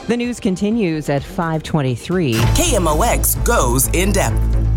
The news continues at 5:23. KMOX goes in depth.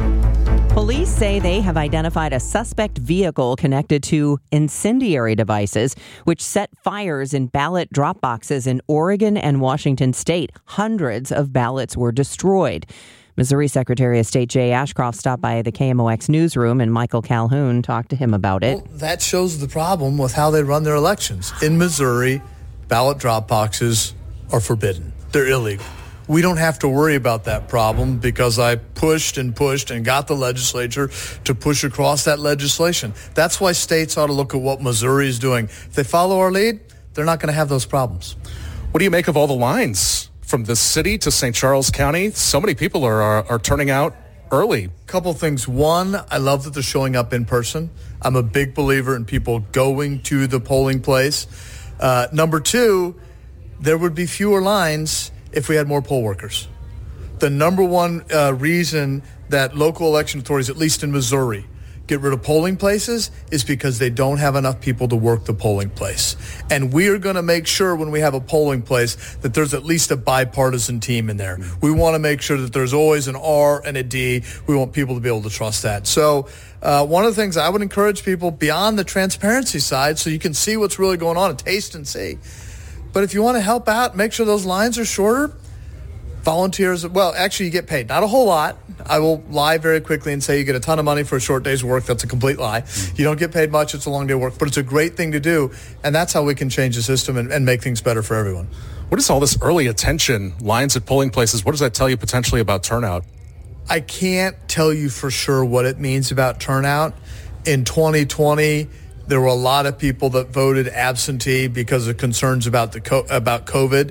Police say they have identified a suspect vehicle connected to incendiary devices, which set fires in ballot drop boxes in Oregon and Washington state. Hundreds of ballots were destroyed. Missouri Secretary of State Jay Ashcroft stopped by the KMOX newsroom, and Michael Calhoun talked to him about it. Well, that shows the problem with how they run their elections. In Missouri, ballot drop boxes are forbidden. They're illegal. We don't have to worry about that problem because I pushed and got the legislature to push across that legislation. That's why states ought to look at what Missouri is doing. If they follow our lead, they're not going to have those problems. What do you make of all the lines from the city to St. Charles County? So many people are turning out early. Couple things. One, I love that they're showing up in person. I'm a big believer in people going to the polling place. Number two, there would be fewer lines if we had more poll workers. The number one reason that local election authorities, at least in Missouri, get rid of polling places is because they don't have enough people to work the polling place. And we are going to make sure when we have a polling place that there's at least a bipartisan team in there. We want to make sure that there's always an R and a D. We want people to be able to trust that. So one of the things I would encourage people beyond the transparency side, so you can see what's really going on and taste and see. But if you want to help out, make sure those lines are shorter. Volunteers, well, actually, you get paid. Not a whole lot. I will lie very quickly and say you get a ton of money for a short day's work. That's a complete lie. You don't get paid much. It's a long day of work. But it's a great thing to do. And that's how we can change the system and make things better for everyone. What is all this early attention, lines at polling places? What does that tell you potentially about turnout? I can't tell you for sure what it means about turnout. In 2020, there were a lot of people that voted absentee because of concerns about about COVID.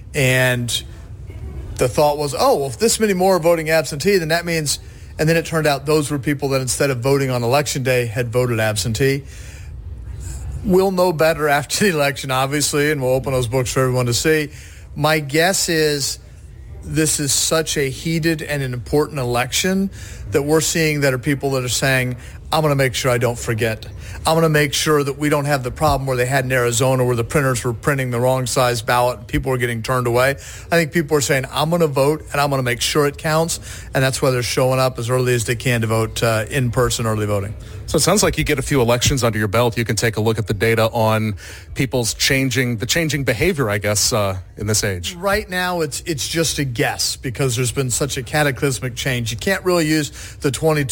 And the thought was, oh, well, if this many more are voting absentee, then that means, and then it turned out those were people that instead of voting on election day had voted absentee. We'll know better after the election, obviously, and we'll open those books for everyone to see. My guess is this is such a heated and an important election that we're seeing that are people that are saying, I'm going to make sure I don't forget. I'm going to make sure that we don't have the problem where they had in Arizona where the printers were printing the wrong size ballot and people were getting turned away. I think people are saying, I'm going to vote and I'm going to make sure it counts. And that's why they're showing up as early as they can to vote in-person early voting. So it sounds like you get a few elections under your belt. You can take a look at the data on people's changing behavior, I guess, in this age. Right now, it's just a guess because there's been such a cataclysmic change. You can't really use the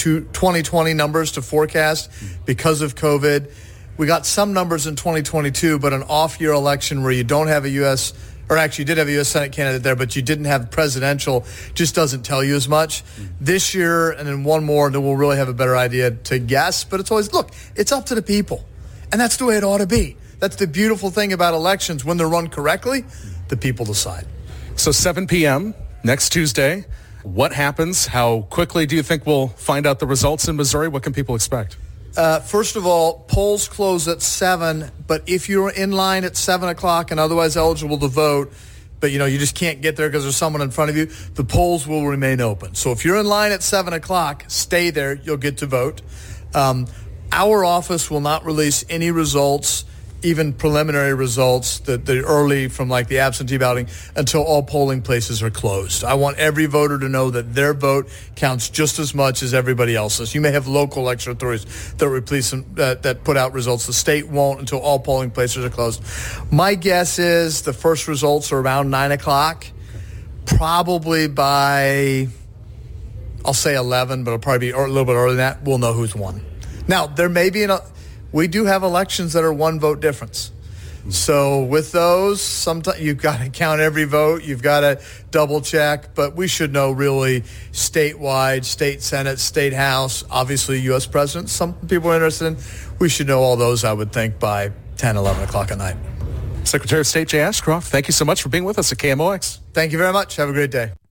2020 numbers to forecast because of COVID. We got some numbers in 2022, but an off-year election where you don't have a U.S. or actually you did have a U.S. Senate candidate there, but you didn't have presidential, just doesn't tell you as much. This year, and then one more, then we'll really have a better idea to guess. But it's always, look, it's up to the people. And that's the way it ought to be. That's the beautiful thing about elections. When they're run correctly, the people decide. So 7 p.m. next Tuesday, what happens? How quickly do you think we'll find out the results in Missouri? What can people expect? First of all, polls close at 7, but if you're in line at 7 o'clock and otherwise eligible to vote, but you just can't get there because there's someone in front of you, the polls will remain open. So if you're in line at 7 o'clock, stay there. You'll get to vote. Our office will not release any results, even preliminary results, the early from like the absentee balloting, until all polling places are closed. I want every voter to know that their vote counts just as much as everybody else's. You may have local election authorities that put out results. The state won't until all polling places are closed. My guess is the first results are around 9 o'clock, probably by, I'll say 11, but it'll probably be a little bit earlier than that. We'll know who's won. Now, there may be we do have elections that are one vote difference. So with those, sometimes you've got to count every vote. You've got to double check. But we should know really statewide, state Senate, state House, obviously U.S. President. Some people are interested in. We should know all those, I would think, by 10, 11 o'clock at night. Secretary of State Jay Ashcroft, thank you so much for being with us at KMOX. Thank you very much. Have a great day.